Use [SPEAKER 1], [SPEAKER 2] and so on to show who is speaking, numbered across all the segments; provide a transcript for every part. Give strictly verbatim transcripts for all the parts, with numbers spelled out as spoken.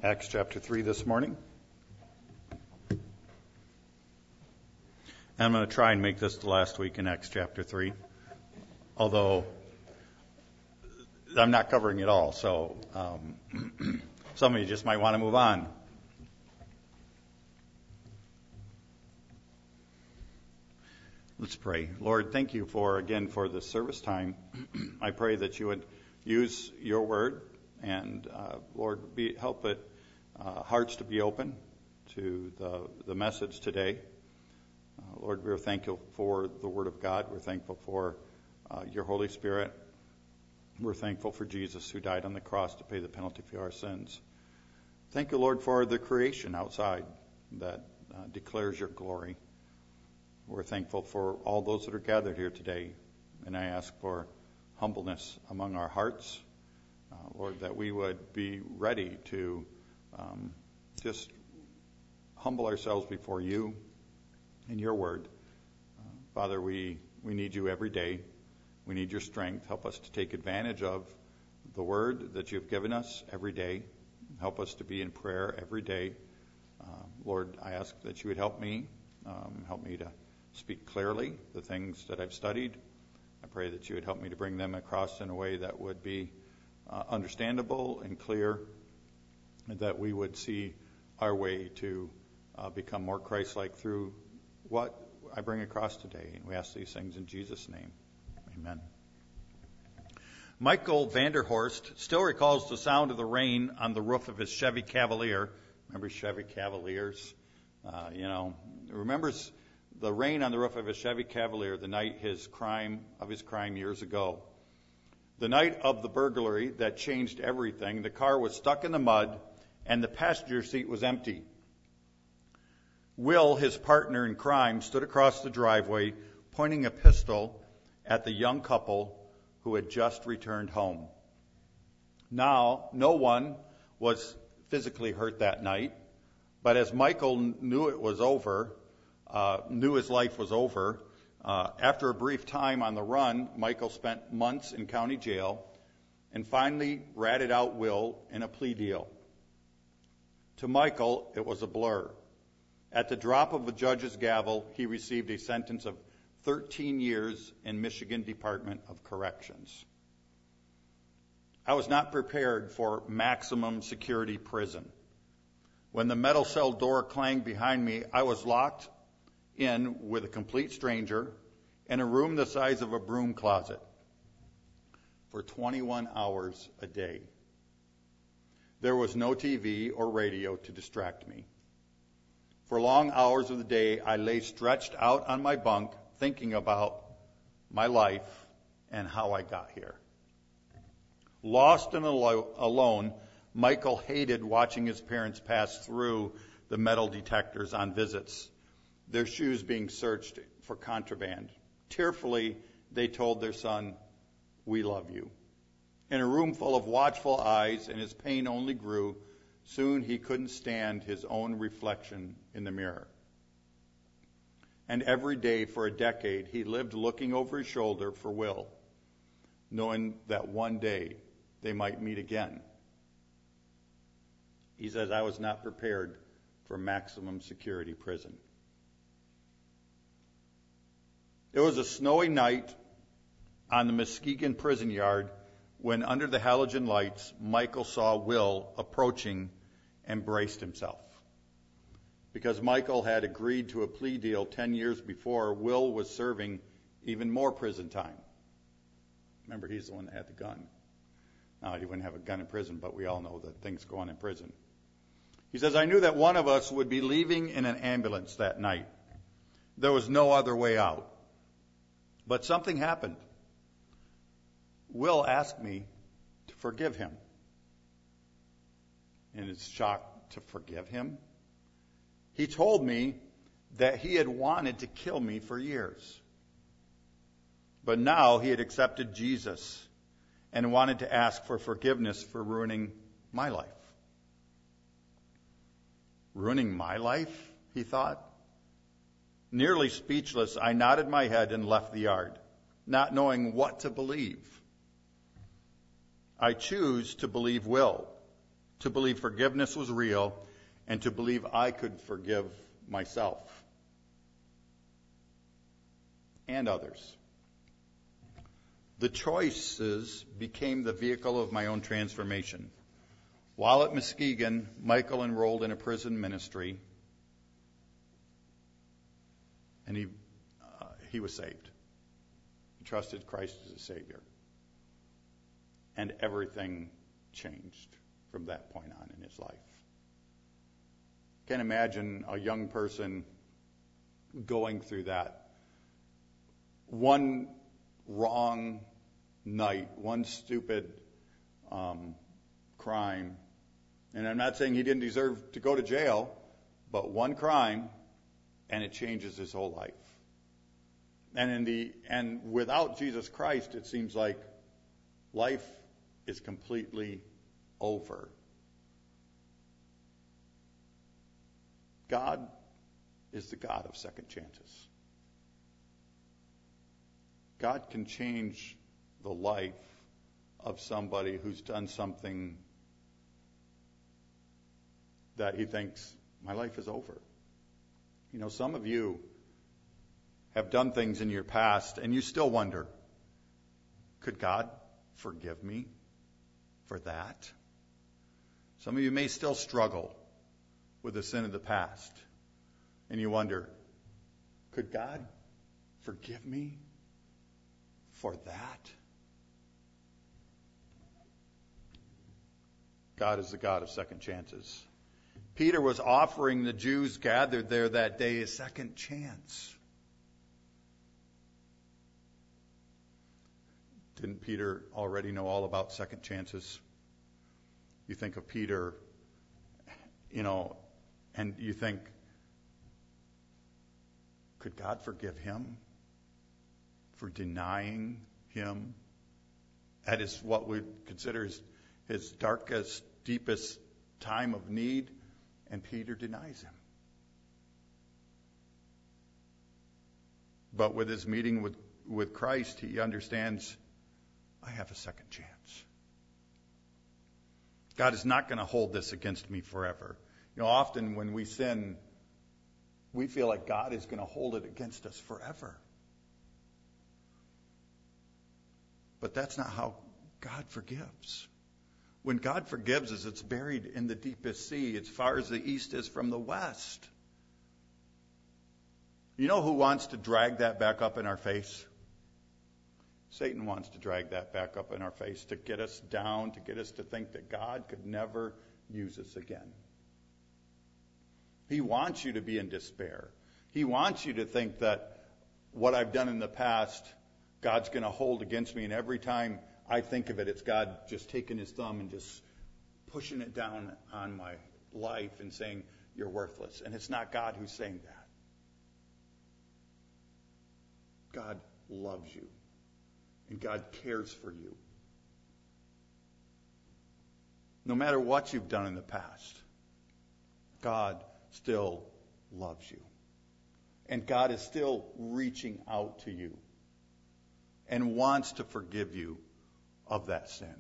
[SPEAKER 1] Acts chapter three this morning. And I'm going to try and make this the last week in Acts chapter three, although I'm not covering it all, so um, some of you just might want to move on. Let's pray. Lord, thank you for, again, for this service time. I pray that you would use your word and, uh, Lord, be, help it, uh, hearts to be open to the, the message today. Uh, Lord, we're thankful for the word of God. We're thankful for uh, your Holy Spirit. We're thankful for Jesus who died on the cross to pay the penalty for our sins. Thank you, Lord, for the creation outside that uh, declares your glory. We're thankful for all those that are gathered here today, and I ask for humbleness among our hearts, uh, Lord, that we would be ready to um, just humble ourselves before you and your word. Uh, Father, we, we need you every day. We need your strength. Help us to take advantage of the word that you've given us every day. Help us to be in prayer every day. Uh, Lord, I ask that you would help me, um, help me to speak clearly the things that I've studied. I pray that you would help me to bring them across in a way that would be uh, understandable and clear, and that we would see our way to uh, become more Christ-like through what I bring across today. And we ask these things in Jesus' name. Amen. Michael Vanderhorst still recalls the sound of the rain on the roof of his Chevy Cavalier. Remember Chevy Cavaliers? Uh, you know, remembers the rain on the roof of his Chevy Cavalier the night his crime of his crime years ago. The night of the burglary that changed everything. The car was stuck in the mud and the passenger seat was empty. Will, his partner in crime, stood across the driveway pointing a pistol at the young couple who had just returned home. Now, no one was physically hurt that night, but as Michael knew it was over, Uh, knew his life was over. Uh, after a brief time on the run, Michael spent months in county jail and finally ratted out Will in a plea deal. To Michael, it was a blur. At the drop of a judge's gavel, he received a sentence of thirteen years in Michigan Department of Corrections. I was not prepared for maximum security prison. When the metal cell door clanged behind me, I was locked in with a complete stranger in a room the size of a broom closet for twenty-one hours a day. There was no T V or radio to distract me. For long hours of the day, I lay stretched out on my bunk thinking about my life and how I got here. Lost and alo- alone, Michael hated watching his parents pass through the metal detectors on visits, their shoes being searched for contraband. Tearfully, they told their son, "We love you." In a room full of watchful eyes, and his pain only grew, soon he couldn't stand his own reflection in the mirror. And every day for a decade, he lived looking over his shoulder for Will, knowing that one day they might meet again. He says, I was not prepared for maximum security prison. It was a snowy night on the Muskegon prison yard when, under the halogen lights, Michael saw Will approaching and braced himself. Because Michael had agreed to a plea deal ten years before, Will was serving even more prison time. Remember, he's the one that had the gun. Now, he wouldn't have a gun in prison, but we all know that things go on in prison. He says, I knew that one of us would be leaving in an ambulance that night. There was no other way out. But something happened. Will asked me to forgive him. In his shock, to forgive him? He told me that he had wanted to kill me for years. But now he had accepted Jesus and wanted to ask for forgiveness for ruining my life. Ruining my life, he thought. Nearly speechless, I nodded my head and left the yard, not knowing what to believe. I choose to believe Will. to believe forgiveness was real, and to believe I could forgive myself and others. The choices became the vehicle of my own transformation. While at Muskegon, Michael enrolled in a prison ministry, and he uh, he was saved. He trusted Christ as a Savior. And everything changed from that point on in his life. Can't imagine a young person going through that. One wrong night, one stupid um, crime. And I'm not saying he didn't deserve to go to jail, but one crime, and it changes his whole life. And in the and without Jesus Christ, it seems like life is completely over. God is the God of second chances. God can change the life of somebody who's done something that he thinks, my life is over. You know, some of you have done things in your past and you still wonder, could God forgive me for that? Some of you may still struggle with the sin of the past, and you wonder, could God forgive me for that? God is the God of second chances. Peter was offering the Jews gathered there that day a second chance. Didn't Peter already know all about second chances? You think of Peter, you know, and you think, could God forgive him for denying him at his what we consider his, his darkest, deepest time of need? And Peter denies him. But with his meeting with, with Christ, he understands, I have a second chance. God is not going to hold this against me forever. You know, often when we sin, we feel like God is going to hold it against us forever. But that's not how God forgives. When God forgives us, it's buried in the deepest sea, as far as the east is from the west. You know who wants to drag that back up in our face? Satan wants to drag that back up in our face to get us down, to get us to think that God could never use us again. He wants you to be in despair. He wants you to think that what I've done in the past, God's going to hold against me, and every time I think of it, it's God just taking his thumb and just pushing it down on my life and saying, you're worthless. And it's not God who's saying that. God loves you. And God cares for you. No matter what you've done in the past, God still loves you. And God is still reaching out to you and wants to forgive you of that sin.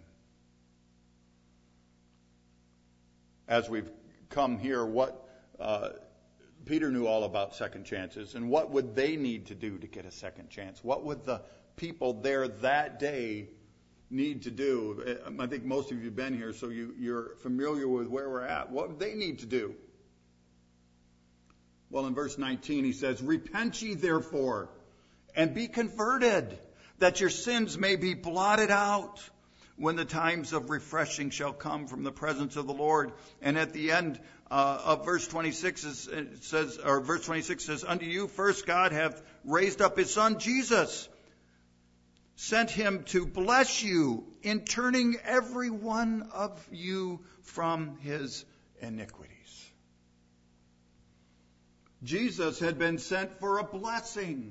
[SPEAKER 1] As we've come here, what uh, Peter knew all about second chances, and what would they need to do to get a second chance? What would the people there that day need to do? I think most of you have been here, so you, you're familiar with where we're at. What would they need to do? Well, in verse nineteen, he says, repent ye therefore, and be converted, that your sins may be blotted out, when the times of refreshing shall come from the presence of the Lord. And at the end uh, of verse twenty-six, is, it says, or verse twenty-six says, unto you first God hath raised up his Son Jesus, sent him to bless you in turning every one of you from his iniquities. Jesus had been sent for a blessing.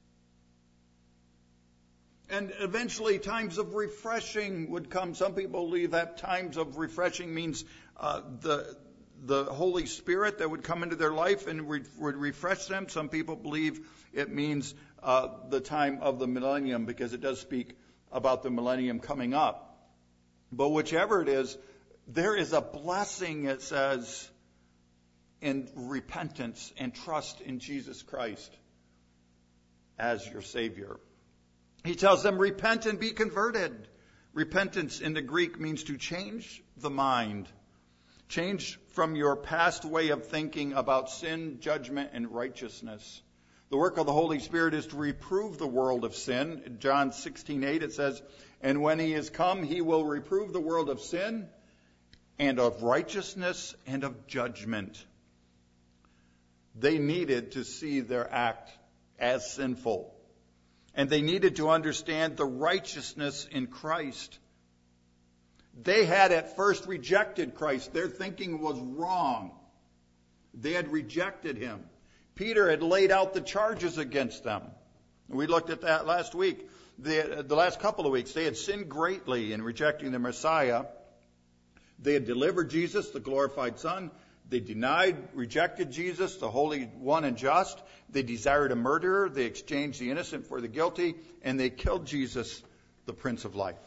[SPEAKER 1] And eventually times of refreshing would come. Some people believe that times of refreshing means uh, the the Holy Spirit that would come into their life and re- would refresh them. Some people believe it means uh, the time of the millennium, because it does speak about the millennium coming up. But whichever it is, There is a blessing, it says, in repentance and trust in Jesus Christ as your Savior. He tells them, repent and be converted. Repentance in the Greek means to change the mind. Change from your past way of thinking about sin, judgment, and righteousness. The work of the Holy Spirit is to reprove the world of sin. In John sixteen eight it says, and when he is come, he will reprove the world of sin and of righteousness and of judgment. They needed to see their act as sinful. And they needed to understand the righteousness in Christ. They had at first rejected Christ. Their thinking was wrong. They had rejected him. Peter had laid out the charges against them. We looked at that last week. The, the last couple of weeks, they had sinned greatly in rejecting the Messiah. They had delivered Jesus, the glorified Son. They denied, rejected Jesus, the Holy One and Just. They desired a murderer. They exchanged the innocent for the guilty. And they killed Jesus, the Prince of Life.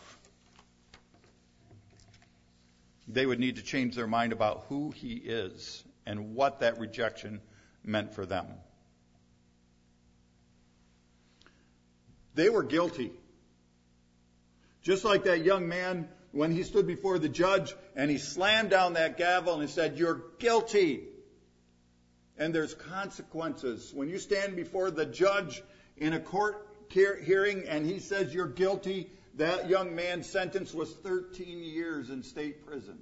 [SPEAKER 1] They would need to change their mind about who he is and what that rejection meant for them. They were guilty. Just like that young man when he stood before the judge and he slammed down that gavel and he said, you're guilty. And there's consequences. When you stand before the judge in a court hearing and he says you're guilty, that young man's sentence was thirteen years in state prison.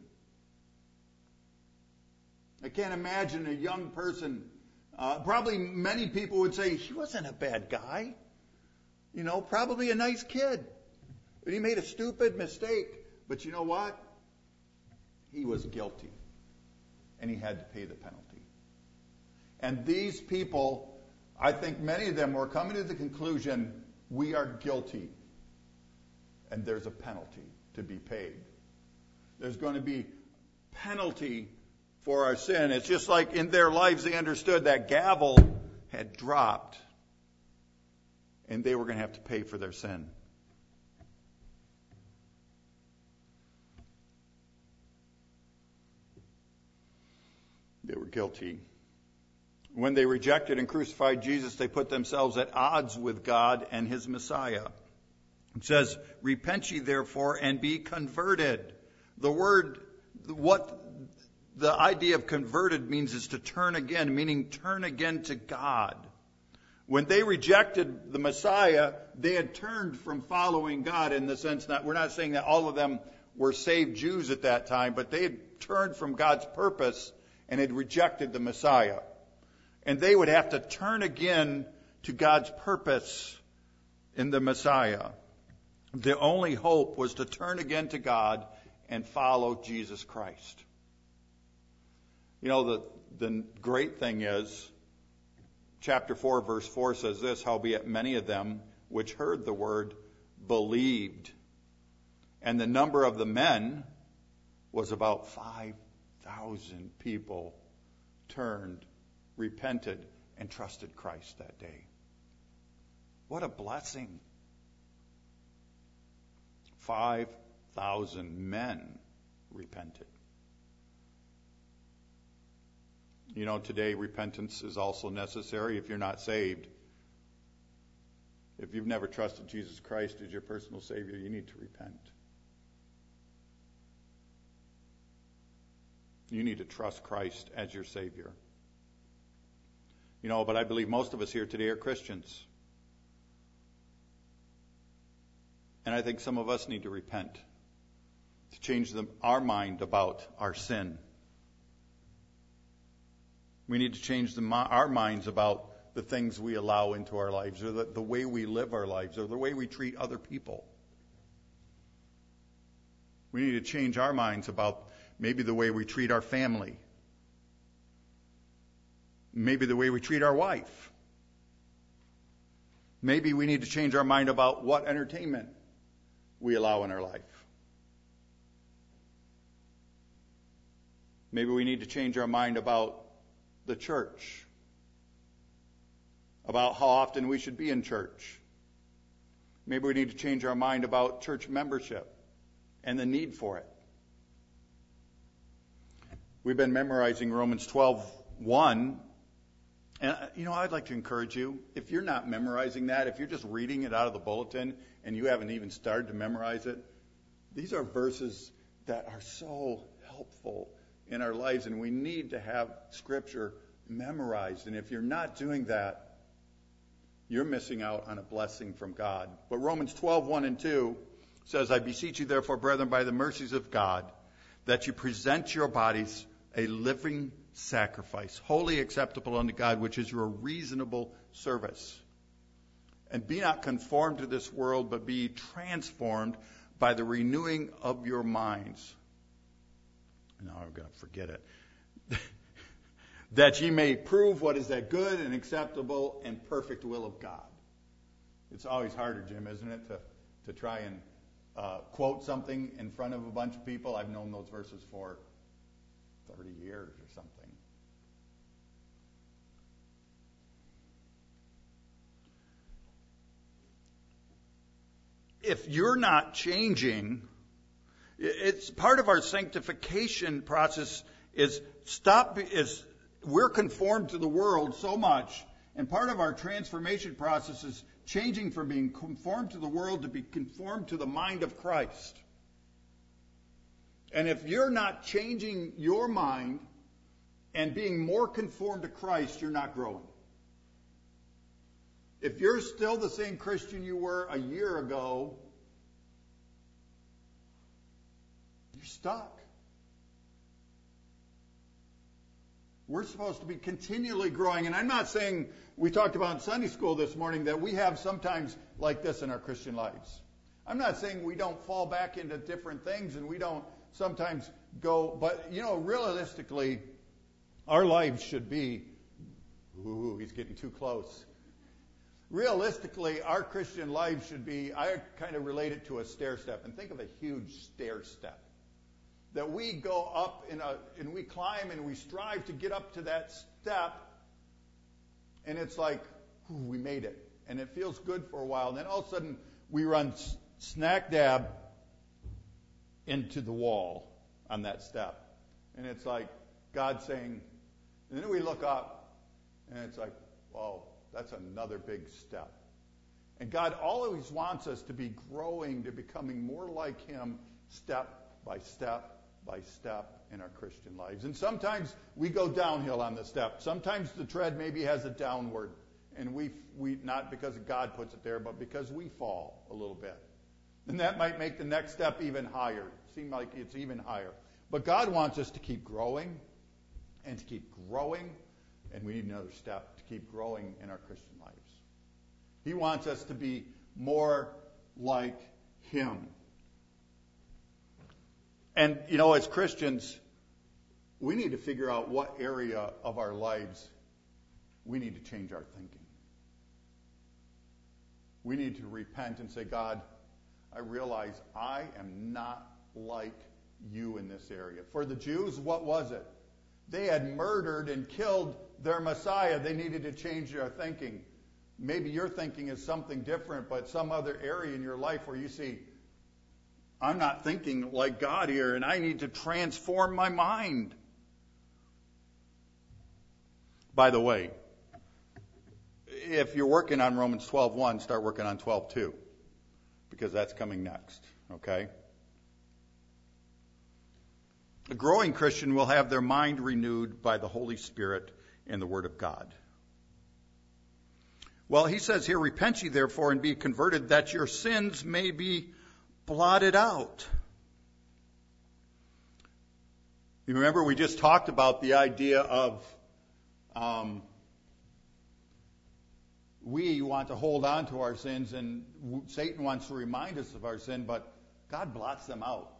[SPEAKER 1] I can't imagine a young person, uh, probably many people would say, he wasn't a bad guy. You know, probably a nice kid. But he made a stupid mistake. But you know what? He was guilty. And he had to pay the penalty. And these people, I think many of them were coming to the conclusion, we are guilty. And there's a penalty to be paid. There's going to be penalty for our sin. It's just like in their lives they understood that gavel had dropped. And they were going to have to pay for their sin. They were guilty. When they rejected and crucified Jesus, they put themselves at odds with God and his Messiah. It says, repent ye therefore and be converted. The word, what the idea of converted means is to turn again, meaning turn again to God. When they rejected the Messiah, they had turned from following God in the sense that we're not saying that all of them were saved Jews at that time, but they had turned from God's purpose and had rejected the Messiah. And they would have to turn again to God's purpose in the Messiah. The only hope was to turn again to God and follow Jesus Christ. You know, the, the great thing is, chapter four, verse four says this, howbeit many of them which heard the word believed. And the number of the men was about five thousand people turned, repented, and trusted Christ that day. What a blessing. five thousand men repented. You know, today repentance is also necessary if you're not saved. If you've never trusted Jesus Christ as your personal Savior, you need to repent. You need to trust Christ as your Savior. You know, but I believe most of us here today are Christians. And I think some of us need to repent, to change the, our mind about our sin. We need to change the, our minds about the things we allow into our lives, or the, the way we live our lives, or the way we treat other people. We need to change our minds about maybe the way we treat our family, maybe the way we treat our wife. Maybe we need to change our mind about what entertainment we allow in our life. Maybe we need to change our mind about the church, about how often we should be in church. Maybe we need to change our mind about church membership and the need for it. We've been memorizing Romans twelve one. And, you know, I'd like to encourage you, if you're not memorizing that, if you're just reading it out of the bulletin and you haven't even started to memorize it, these are verses that are so helpful in our lives, and we need to have Scripture memorized. And if you're not doing that, you're missing out on a blessing from God. But Romans twelve one and two says, I beseech you, therefore, brethren, by the mercies of God, that you present your bodies a living sacrifice, wholly acceptable unto God, which is your reasonable service. And be not conformed to this world, but be transformed by the renewing of your minds. Now I'm going to forget it. That ye may prove what is that good and acceptable and perfect will of God. It's always harder, Jim, isn't it, to, to try and uh, quote something in front of a bunch of people. I've known those verses for thirty years or something. If you're not changing, it's part of our sanctification process is stop is we're conformed to the world so much, and part of our transformation process is changing from being conformed to the world to be conformed to the mind of Christ. And if you're not changing your mind and being more conformed to Christ, you're not growing. If you're still the same Christian you were a year ago, you're stuck. We're supposed to be continually growing. And I'm not saying, we talked about in Sunday school this morning, that we have sometimes like this in our Christian lives. I'm not saying we don't fall back into different things and we don't sometimes go, but, you know, realistically, our lives should be, ooh, he's getting too close. Realistically, our Christian life should be, I kind of relate it to a stair step. And think of a huge stair step. That we go up in a, and we climb and we strive to get up to that step. And it's like, ooh, we made it. And it feels good for a while. And then all of a sudden, we run snack dab into the wall on that step. And it's like God saying, and then we look up, and it's like, whoa. That's another big step. And God always wants us to be growing, to becoming more like Him step by step by step in our Christian lives. And sometimes we go downhill on the step. Sometimes the tread maybe has a downward. And we, we not because God puts it there, but because we fall a little bit. And that might make the next step even higher. Seem like it's even higher. But God wants us to keep growing and to keep growing. And we need another step to keep growing in our Christian lives. He wants us to be more like Him. And, you know, as Christians, we need to figure out what area of our lives we need to change our thinking. We need to repent and say, God, I realize I am not like you in this area. For the Jews, what was it? They had murdered and killed their Messiah. They needed to change their thinking. Maybe your thinking is something different, but some other area in your life where you see, I'm not thinking like God here, and I need to transform my mind. By the way, if you're working on Romans twelve one, start working on twelve two, because that's coming next, okay? A growing Christian will have their mind renewed by the Holy Spirit and the Word of God. Well, he says here, repent ye therefore and be converted, that your sins may be blotted out. You remember we just talked about the idea of um, we want to hold on to our sins, and Satan wants to remind us of our sin, but God blots them out.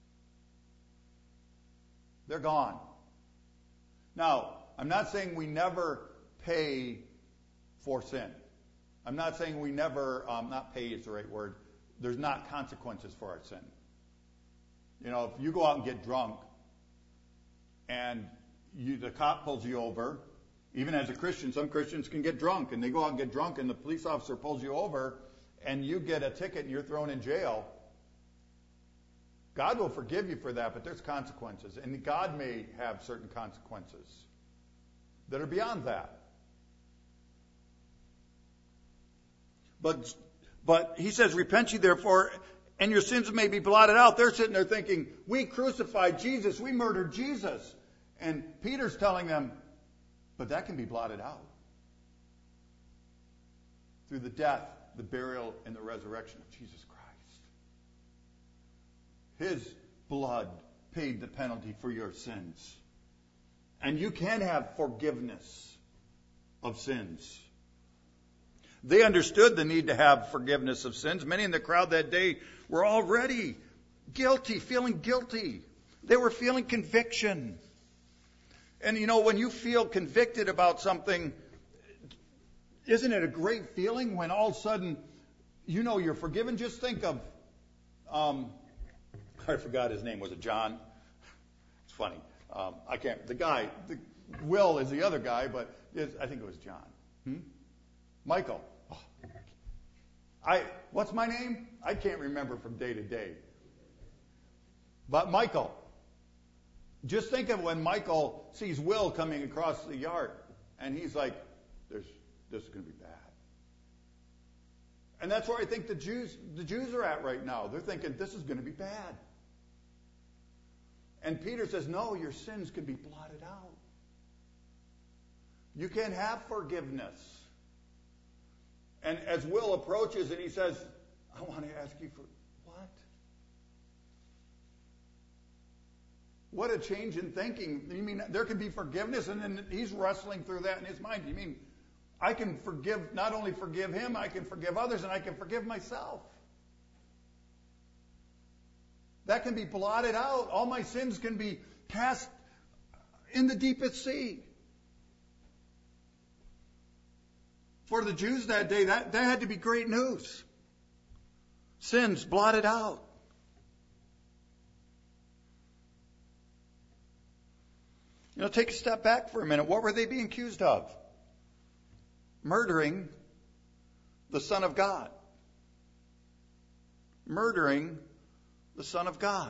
[SPEAKER 1] They're gone. Now, I'm not saying we never pay for sin. I'm not saying we never, um, not pay is the right word. There's not consequences for our sin. You know, if you go out and get drunk and you, the cop pulls you over, even as a Christian, some Christians can get drunk, and they go out and get drunk and the police officer pulls you over and you get a ticket and you're thrown in jail, God will forgive you for that, but there's consequences. And God may have certain consequences that are beyond that. But, but he says, repent ye therefore, and your sins may be blotted out. They're sitting there thinking, we crucified Jesus, we murdered Jesus. And Peter's telling them, but that can be blotted out through the death, the burial, and the resurrection of Jesus Christ. His blood paid the penalty for your sins. And you can have forgiveness of sins. They understood the need to have forgiveness of sins. Many in the crowd that day were already guilty, feeling guilty. They were feeling conviction. And you know, when you feel convicted about something, isn't it a great feeling when all of a sudden you know you're forgiven? Just think of, um, I forgot his name. Was it John? It's funny. Um, I can't. The guy, the, Will is the other guy, but is, I think it was John. Hmm? Michael. Oh. I. What's my name? I can't remember from day to day. But Michael. Just think of when Michael sees Will coming across the yard, and he's like, "There's, this is going to be bad." And that's where I think the Jews, the Jews are at right now. They're thinking this is going to be bad. And Peter says, "No, your sins can be blotted out. You can have forgiveness." And as Will approaches and he says, "I want to ask you for what?" What a change in thinking. You mean there can be forgiveness? And then he's wrestling through that in his mind. You mean I can forgive, not only forgive him, I can forgive others, and I can forgive myself. That can be blotted out. All my sins can be cast in the deepest sea. For the Jews that day, that, that had to be great news. Sins blotted out. You know, take a step back for a minute. What were they being accused of? Murdering the Son of God. Murdering the Son of God.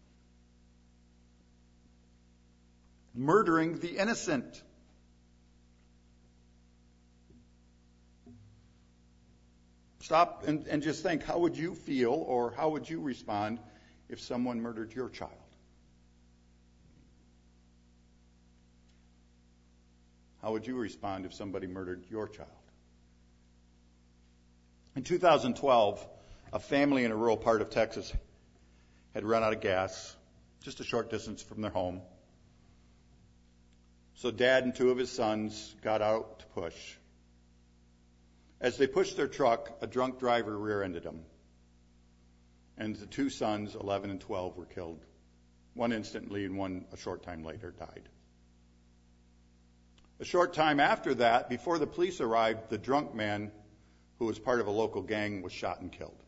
[SPEAKER 1] Murdering the innocent. Stop and, and just think, how would you feel or how would you respond if someone murdered your child? How would you respond if somebody murdered your child? In two thousand twelve, a family in a rural part of Texas had run out of gas just a short distance from their home. So Dad and two of his sons got out to push. As they pushed their truck, a drunk driver rear-ended them. And the two sons, eleven and twelve, were killed. One instantly and one a short time later died. A short time after that, before the police arrived, the drunk man, who was part of a local gang, was shot and killed.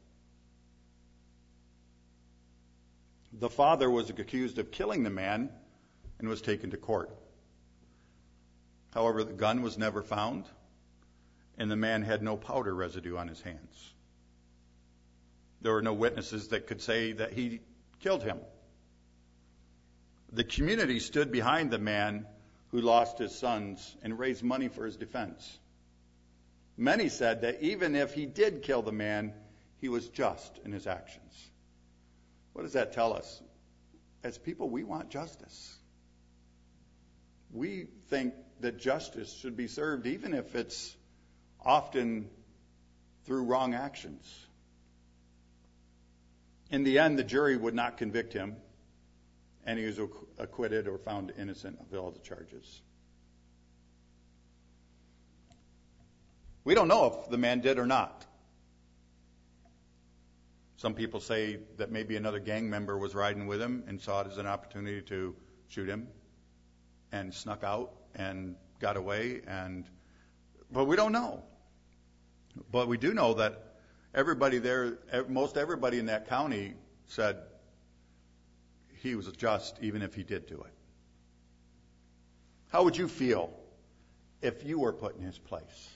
[SPEAKER 1] The father was accused of killing the man and was taken to court. However, the gun was never found, and the man had no powder residue on his hands. There were no witnesses that could say that he killed him. The community stood behind the man who lost his sons and raised money for his defense. Many said that even if he did kill the man, he was just in his actions. What does that tell us? As people, we want justice. We think that justice should be served even if it's often through wrong actions. In the end, the jury would not convict him, and he was acquitted or found innocent of all the charges. We don't know if the man did or not. Some people say that maybe another gang member was riding with him and saw it as an opportunity to shoot him and snuck out and got away. And but we don't know. But we do know that everybody there, most everybody in that county said he was just, even if he did do it. How would you feel if you were put in his place?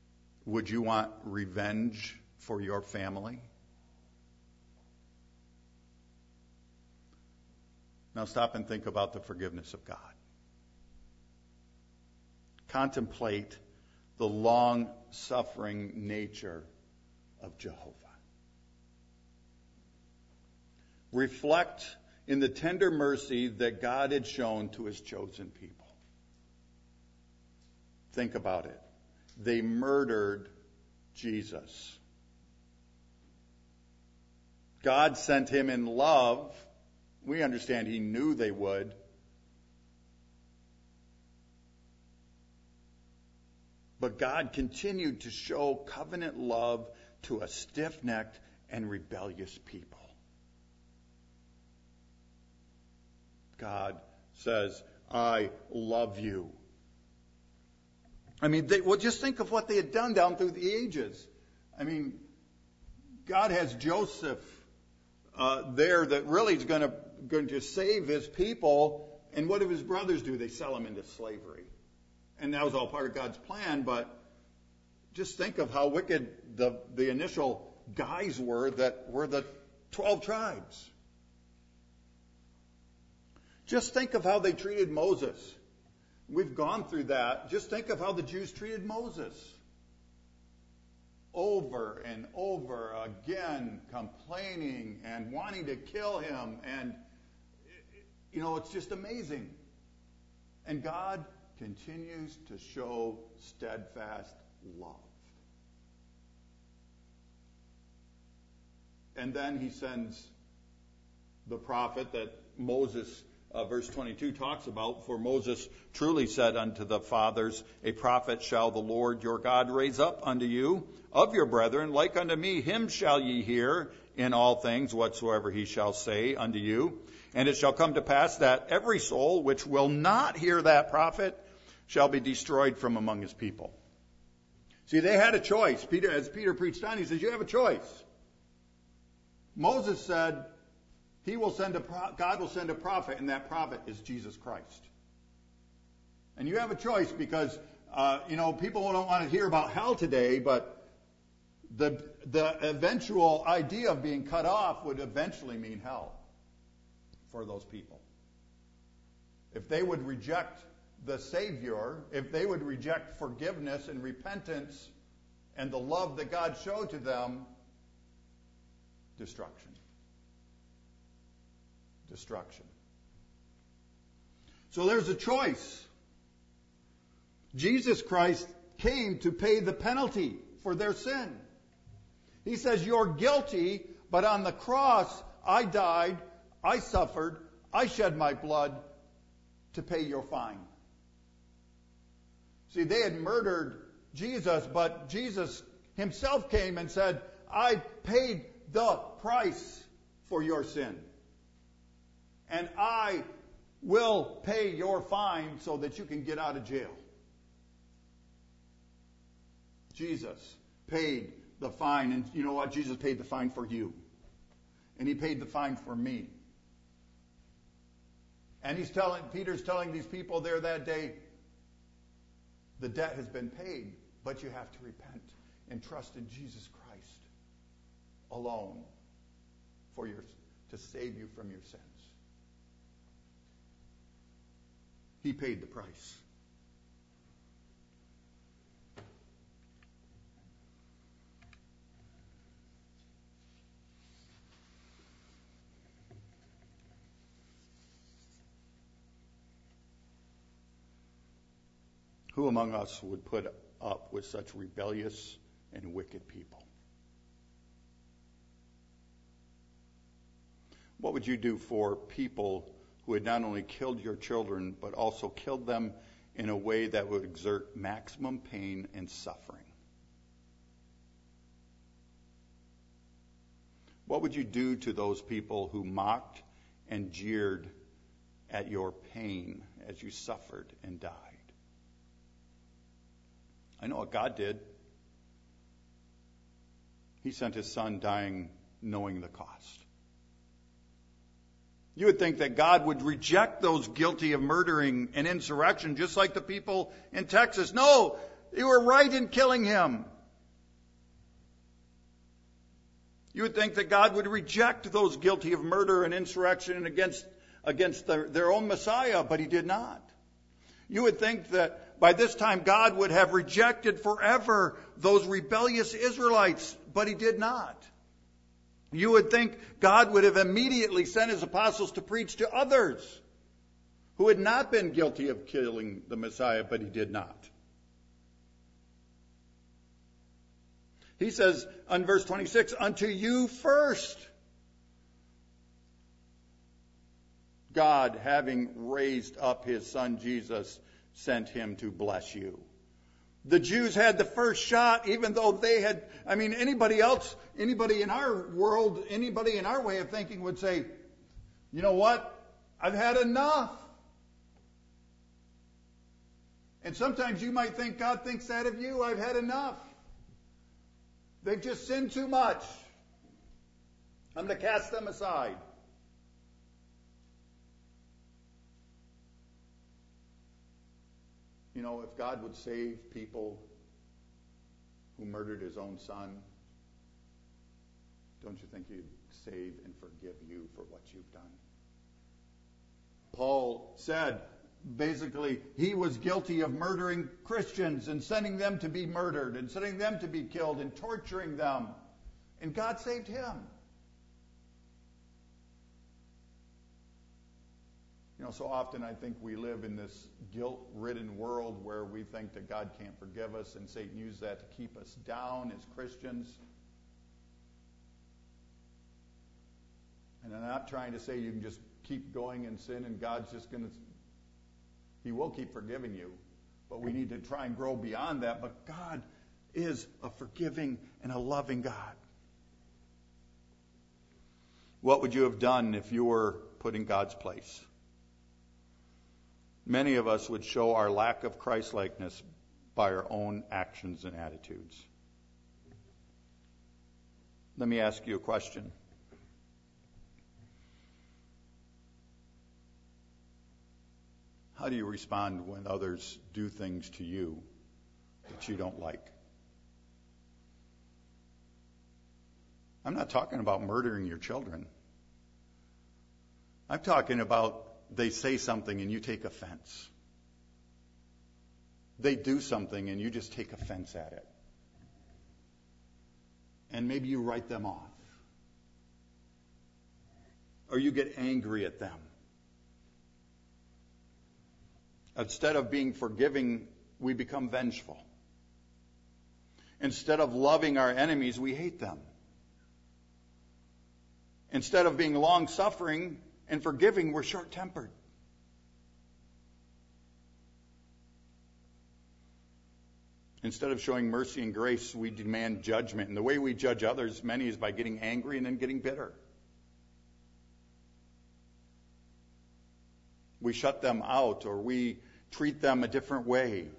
[SPEAKER 1] Would you want revenge for your family? Now stop and think about the forgiveness of God. Contemplate the long-suffering nature of Jehovah. Reflect in the tender mercy that God had shown to his chosen people. Think about it. They murdered Jesus. God sent him in love. We understand he knew they would. But God continued to show covenant love to a stiff-necked and rebellious people. God says, I love you. I mean, they, well, just think of what they had done down through the ages. I mean, God has Joseph uh, there that really is going to going to save his people. And what do his brothers do? They sell him into slavery. And that was all part of God's plan. But just think of how wicked the, the initial guys were that were the twelve tribes. Just think of how they treated Moses. We've gone through that. Just think of how the Jews treated Moses. Over and over again, complaining and wanting to kill him. And, you know, it's just amazing. And God continues to show steadfast love. And then he sends the prophet that Moses Uh, verse twenty-two talks about, for Moses truly said unto the fathers, a prophet shall the Lord your God raise up unto you of your brethren, like unto me, him shall ye hear in all things whatsoever he shall say unto you. And it shall come to pass that every soul which will not hear that prophet shall be destroyed from among his people. See, they had a choice. Peter, as Peter preached on, he says, you have a choice. Moses said, He will send a pro- God will send a prophet, and that prophet is Jesus Christ. And you have a choice because, uh, you know, people don't want to hear about hell today, but the the eventual idea of being cut off would eventually mean hell for those people. If they would reject the Savior, if they would reject forgiveness and repentance and the love that God showed to them, destruction. Destruction. So there's a choice. Jesus Christ came to pay the penalty for their sin. He says, you're guilty, but on the cross, I died, I suffered, I shed my blood to pay your fine. See, they had murdered Jesus, but Jesus himself came and said, I paid the price for your sin. And I will pay your fine so that you can get out of jail. Jesus paid the fine. And you know what? Jesus paid the fine for you. And he paid the fine for me. And he's telling, Peter's telling these people there that day, the debt has been paid, but you have to repent and trust in Jesus Christ alone for your, to save you from your sins. He paid the price. Who among us would put up with such rebellious and wicked people? What would you do for people who had not only killed your children, but also killed them in a way that would exert maximum pain and suffering? What would you do to those people who mocked and jeered at your pain as you suffered and died? I know what God did. He sent his son dying knowing the cost. You would think that God would reject those guilty of murdering and insurrection, just like the people in Texas. No, they were right in killing him. You would think that God would reject those guilty of murder and insurrection against against their, their own Messiah, but he did not. You would think that by this time God would have rejected forever those rebellious Israelites, but he did not. You would think God would have immediately sent his apostles to preach to others who had not been guilty of killing the Messiah, but he did not. He says on verse twenty-six, unto you first, God, having raised up his son Jesus, sent him to bless you. The Jews had the first shot, even though they had, I mean, anybody else, anybody in our world, anybody in our way of thinking would say, you know what? I've had enough. And sometimes you might think God thinks that of you. I've had enough. They've just sinned too much. I'm going to cast them aside. You know, if God would save people who murdered his own son, don't you think he'd save and forgive you for what you've done? Paul said, basically, he was guilty of murdering Christians and sending them to be murdered and sending them to be killed and torturing them. And God saved him. You know, so often I think we live in this guilt-ridden world where we think that God can't forgive us, and Satan used that to keep us down as Christians. And I'm not trying to say you can just keep going in sin and God's just going to, he will keep forgiving you. But we need to try and grow beyond that. But God is a forgiving and a loving God. What would you have done if you were put in God's place? Many of us would show our lack of Christ-likeness by our own actions and attitudes. Let me ask you a question. How do you respond when others do things to you that you don't like? I'm not talking about murdering your children. I'm talking about they say something and you take offense. They do something and you just take offense at it. And maybe you write them off. Or you get angry at them. Instead of being forgiving, we become vengeful. Instead of loving our enemies, we hate them. Instead of being long-suffering and forgiving, we're short-tempered. Instead of showing mercy and grace, we demand judgment. And the way we judge others, many, is by getting angry and then getting bitter. We shut them out, or we treat them a different way.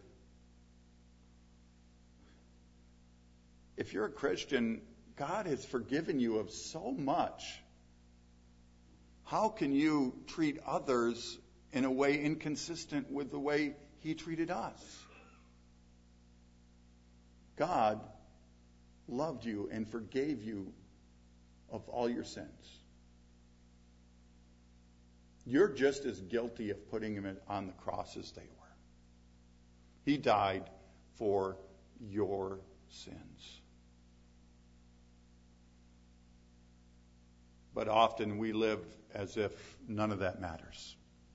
[SPEAKER 1] If you're a Christian, God has forgiven you of so much. How can you treat others in a way inconsistent with the way he treated us? God loved you and forgave you of all your sins. You're just as guilty of putting him on the cross as they were. He died for your sins. But often we live as if none of that matters.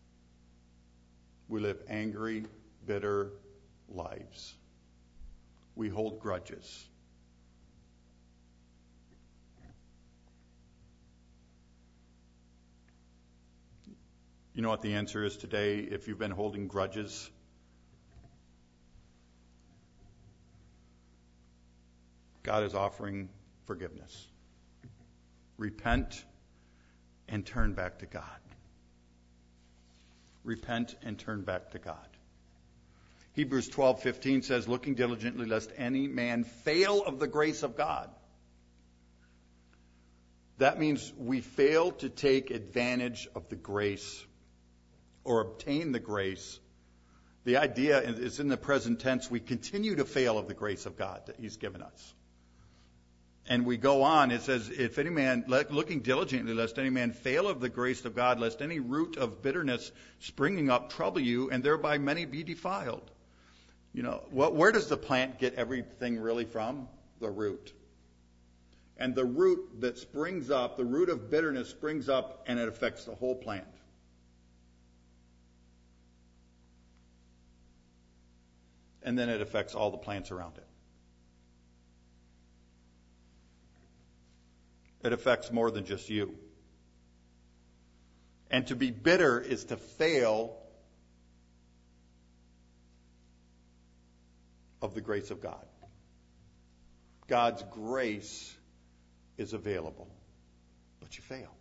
[SPEAKER 1] We live angry, bitter lives. We hold grudges. You know what the answer is today if you've been holding grudges? God is offering forgiveness. Repent and turn back to God. Repent and turn back to God. Hebrews twelve fifteen says, looking diligently lest any man fail of the grace of God. That means we fail to take advantage of the grace or obtain the grace. The idea is in the present tense, we continue to fail of the grace of God that he's given us. And we go on, it says, if any man, looking diligently, lest any man fail of the grace of God, lest any root of bitterness springing up trouble you, and thereby many be defiled. You know, what, where does the plant get everything really from? The root. And the root that springs up, the root of bitterness springs up, and it affects the whole plant. And then it affects all the plants around it. It affects more than just you. And to be bitter is to fail of the grace of God. God's grace is available, but you fail.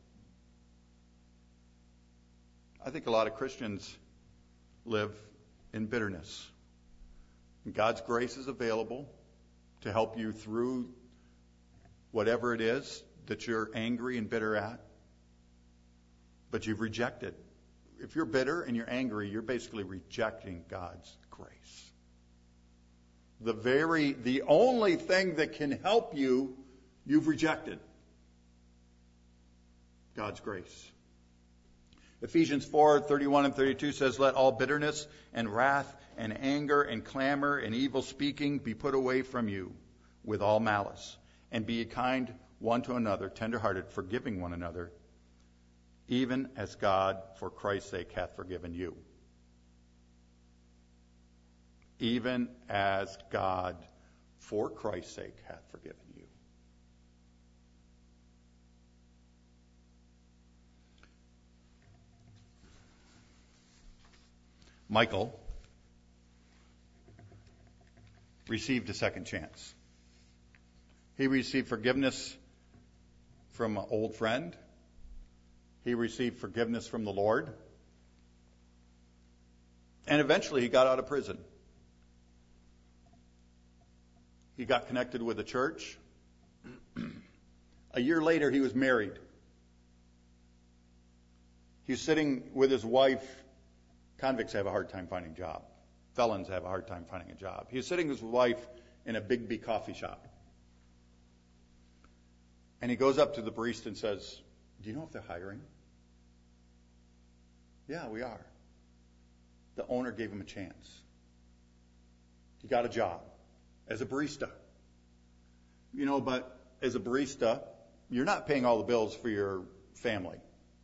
[SPEAKER 1] I think a lot of Christians live in bitterness. God's grace is available to help you through whatever it is that you're angry and bitter at, but you've rejected. If you're bitter and you're angry, you're basically rejecting God's grace. The very, the only thing that can help you, you've rejected. God's grace. Ephesians four, thirty-one and thirty-two says, let all bitterness and wrath and anger and clamor and evil speaking be put away from you with all malice, and be kind one to another, tenderhearted, forgiving one another, even as God, for Christ's sake, hath forgiven you. Even as God, for Christ's sake, hath forgiven you. Michael received a second chance. He received forgiveness from an old friend. He received forgiveness from the Lord. And eventually he got out of prison. He got connected with a church. A year later, he was married. He's sitting with his wife. Convicts have a hard time finding a job. Felons have a hard time finding a job. He was sitting with his wife in a Big B coffee shop. And he goes up to the barista and says, do you know if they're hiring? Yeah, we are. The owner gave him a chance. He got a job as a barista. You know, but as a barista, you're not paying all the bills for your family.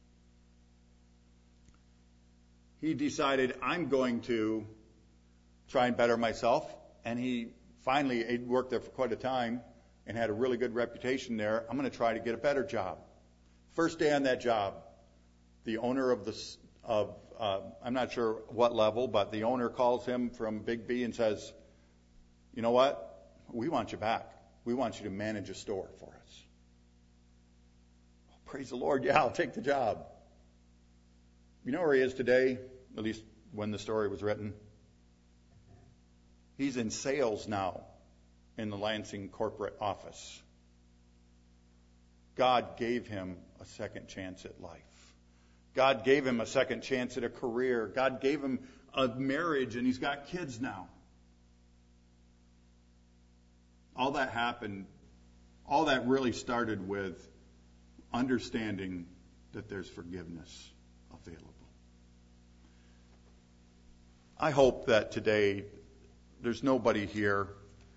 [SPEAKER 1] He decided, I'm going to try and better myself. And he finally he worked there for quite a time and had a really good reputation there. I'm going to try to get a better job. First day on that job, the owner of the, of uh, I'm not sure what level, but the owner calls him from Big B and says, you know what? We want you back. We want you to manage a store for us. Oh, praise the Lord. Yeah, I'll take the job. You know where he is today, at least when the story was written? He's in sales now in the Lansing corporate office. God gave him a second chance at life. God gave him a second chance at a career. God gave him a marriage, and he's got kids now. All that happened, all that really started with understanding that there's forgiveness available. I hope that today there's nobody here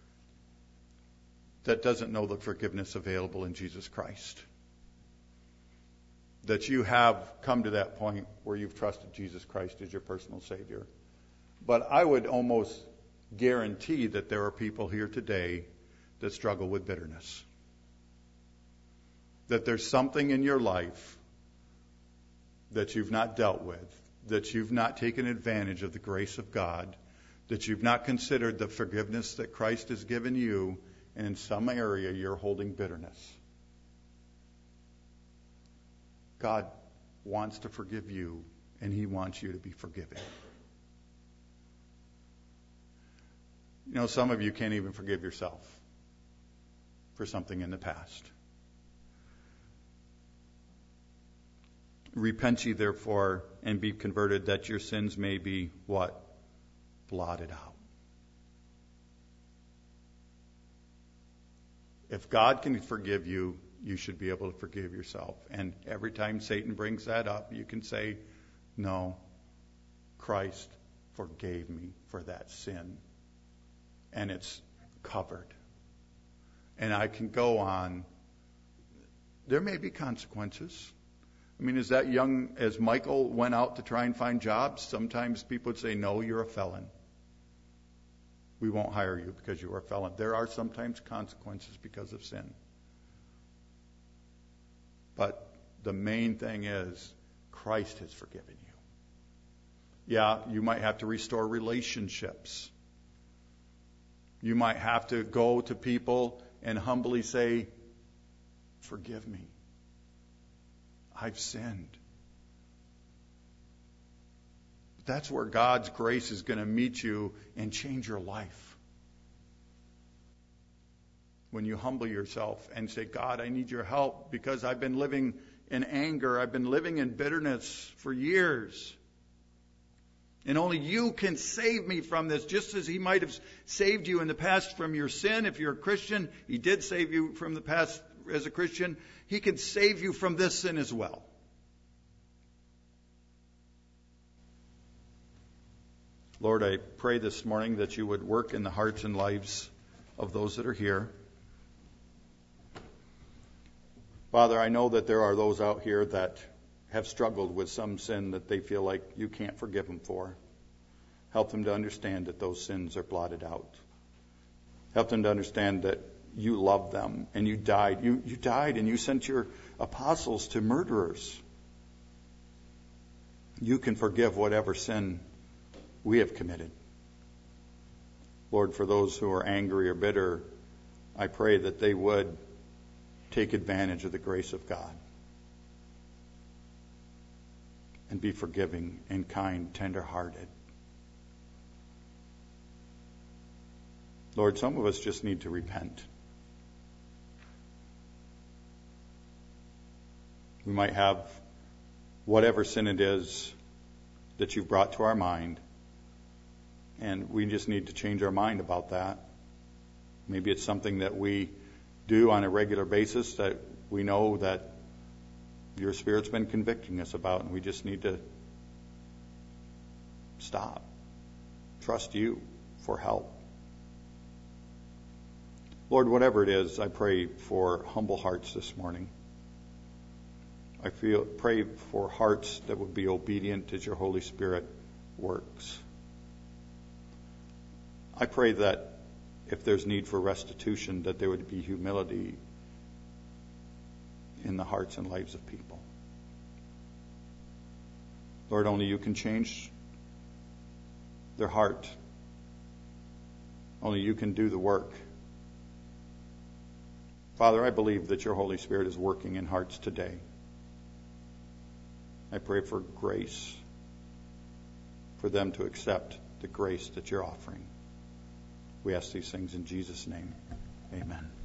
[SPEAKER 1] that doesn't know the forgiveness available in Jesus Christ. That you have come to that point where you've trusted Jesus Christ as your personal Savior. But I would almost guarantee that there are people here today that struggle with bitterness. That there's something in your life that you've not dealt with, that you've not taken advantage of the grace of God, that you've not considered the forgiveness that Christ has given you, and in some area you're holding bitterness. God wants to forgive you, and He wants you to be forgiving. You know, some of you can't even forgive yourself for something in the past. Repent ye therefore and be converted, that your sins may be what? Blotted out. If God can forgive you, you should be able to forgive yourself. And every time Satan brings that up, you can say, no, Christ forgave me for that sin. And it's covered. And I can go on. There may be consequences. I mean, as that young, as Michael went out to try and find jobs, sometimes people would say, no, you're a felon. We won't hire you because you are a felon. There are sometimes consequences because of sin. But the main thing is Christ has forgiven you. Yeah, you might have to restore relationships. You might have to go to people and humbly say, forgive me. I've sinned. That's where God's grace is going to meet you and change your life. When you humble yourself and say, God, I need your help because I've been living in anger. I've been living in bitterness for years. And only you can save me from this, just as he might have saved you in the past from your sin. If you're a Christian, he did save you from the past as a Christian. He can save you from this sin as well. Lord, I pray this morning that you would work in the hearts and lives of those that are here. Father, I know that there are those out here that have struggled with some sin that they feel like you can't forgive them for. Help them to understand that those sins are blotted out. Help them to understand that you love them and you died. You, you died and you sent your apostles to murderers. You can forgive whatever sin we have committed. Lord, for those who are angry or bitter, I pray that they would take advantage of the grace of God and be forgiving and kind, tender-hearted. Lord, some of us just need to repent. We might have whatever sin it is that you've brought to our mind, and we just need to change our mind about that. Maybe it's something that we do on a regular basis that we know that your Spirit's been convicting us about, and we just need to stop. Trust you for help. Lord, whatever it is, I pray for humble hearts this morning. I feel pray for hearts that would be obedient as your Holy Spirit works. I pray that if there's need for restitution, that there would be humility in the hearts and lives of people. Lord, only you can change their heart. Only you can do the work. Father, I believe that your Holy Spirit is working in hearts today. I pray for grace, for them to accept the grace that you're offering. We ask these things in Jesus' name. Amen.